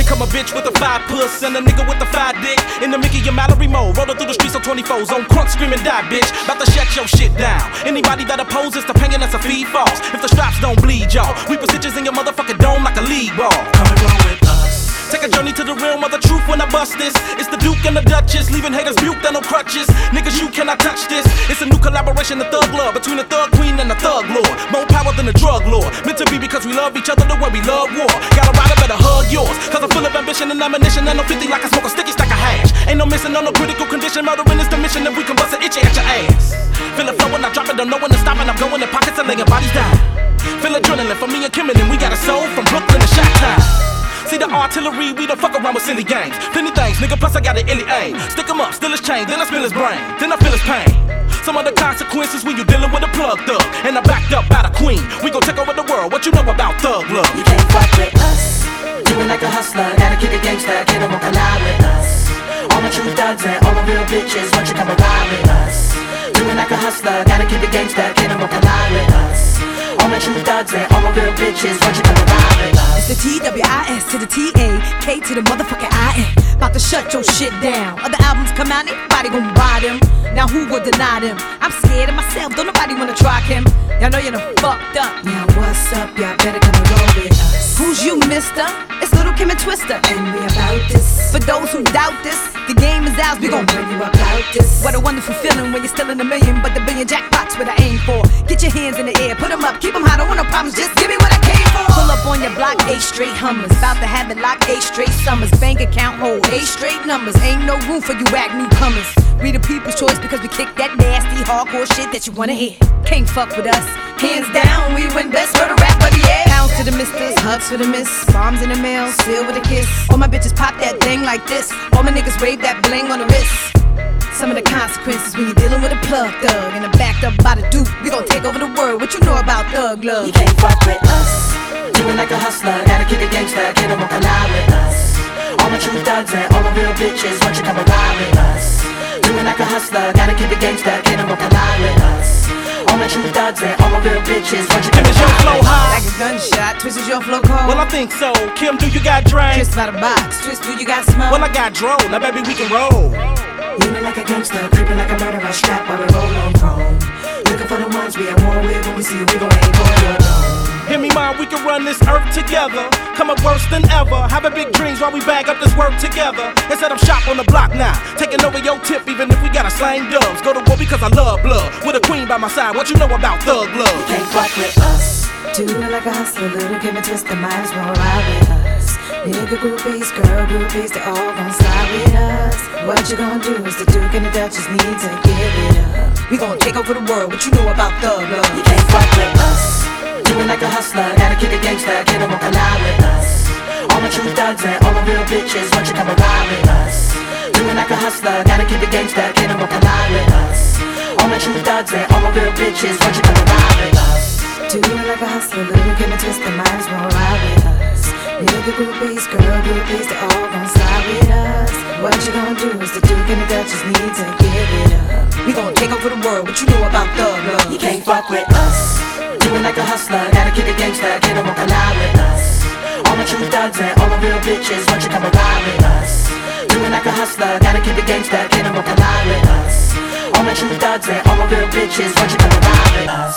become a bitch with a 5 puss and a nigga with a 5 dick. In the Mickey and Mallory mode, rolling through the streets on 24s, on crunk screaming die bitch, about to shut your shit down. Anybody that opposes the pain, that's a feed false. If the straps don't bleed y'all, we put stitches in your motherfucking dome like a league ball. Come and roll with us. Take a journey to the realm of the truth when I bust this. It's the Duke and the Duchess, leaving haters buked and no crutches. Niggas, you cannot touch this. It's a new collaboration, the thug love, between the thug queen and the thug lord. More power than the drug lord. Meant to be because we love each other the way we love war. Got a rider, better hug yours. Cause I'm full of ambition and ammunition. And no 50 like I smoke a sticky stack of hash. Ain't no missing on no critical condition. Murdering is the mission, and we can bust it itchy at your ass. Feel it flowing, I drop it, don't know when to stop it. I'm going in pockets and laying bodies down. Feel adrenaline for me and Kim, and we got a soul from Brooklyn to Chi-Town. See the artillery, we don't fuck around with silly games. Plenty things, nigga, plus I got an illy aim. Stick him up, steal his chain, then I spill his brain. Then I feel his pain. Some of the consequences when you dealing with a plug thug. And I'm backed up by the queen. We gon' take over the world, what you know about thug love? You can't fuck with us. Doing like a hustler, gotta keep it gangsta, kid, won't collide with us. All my true thugs and all my real bitches, won't you come and ride with us? Doing like a hustler, gotta keep it gangsta, kid, won't collide with us. All my true thugs and all my real bitches, won't you come and ride with us? It's the TWIS to the TAK to the motherfucking IN. About to shut your shit down. Other albums come out, everybody gon' buy them. Now who would deny them? I'm scared of myself, don't nobody wanna try him. Y'all know you're done fucked up. Now what's up, y'all better come and roll with us. Who's you, mister? It's Little Kim and Twister. And we about this. For those who doubt this, the game is ours, we gon' bring you about this. What a wonderful feeling when you're still in a million, but the billion jackpot's what I aim for. Get your hands in the air, put them up, keep them high, don't want no problems, just give me what I came for. Pull up on your block, 8 straight Hummers, about to have it locked, 8 straight summers. Bank account hold, 8 straight numbers, ain't no room for you whack newcomers. We the people's choice because we kick that nasty, hardcore shit that you wanna hear. Can't fuck with us, hands down, we win best for the rap of the year. Pounds to the misters, hugs for the miss, bombs in the mail, seal with a kiss. All my bitches pop that thing like this, all my niggas wave that bling on the wrist. Some of the consequences when you're dealing with a plug thug and I'm backed up by the Duke, we gon' take over the world. What you know about thug love? You can't fuck with us. Doing like a hustler, gotta keep it gangsta, kid, won't collide with us. All my true thugs and all my real bitches, won't you come and ride with us? Doing like a hustler, gotta keep it gangsta, kid, won't collide with us. All my true thugs and all my real bitches, won't you come and ride with us? Like a gunshot, Twist is your flow cold. Well, I think so. Kim, do you got drain? Twist by the box, Twist, do you got smoke? Well, I got drone, now baby we can roll. Leaning like a gangster, creeping like a murderer, strap while we roll on chrome. Looking for the ones we have war with, when we see you, we gon' aim for your dome. Hear me, mom, we can run this earth together. Come up worse than ever. Having big dreams while we bag up this work together. They said I'm shop on the block now. Taking over your tip, even if we gotta slang dubs. Go to war because I love blood. With a queen by my side, what you know about thug love? You can't fuck with us. Doing like a hustler, Little Kim and Twister, might as well ride with us. Nigga groupies, girl groupies, they all gon' slide with us. What you gon' do is the Duke and the Duchess need to give it up. We gon' take over the world, what you know about thug love? You can't fuck with us. Doing like a hustler, gotta keep it gangsta, kid, won't collide with us. All my true thugs and all my real bitches, won't you come and ride with us? Doing like a hustler, gotta keep it gangsta, kid, won't collide with us. All my true thugs and all my real bitches, won't you come and ride with us? Doing like a hustler, Little Kim and Twister, might as well ride with us. Nigga groupies, girl groupies, they all gon' slide with us. What you gon' do is the Duke and the Duchess need to give it up. We gon' take over the world, what you know about thug love? You can't fuck with us. Doing like a hustler, gotta keep it gangsta, kid, won't collide with us. All my true thugs and all my real bitches, won't you come and ride with us? Doing like a hustler, gotta keep it gangsta, kid, won't collide with us. All my true thugs and all my real bitches, won't you come and ride with us?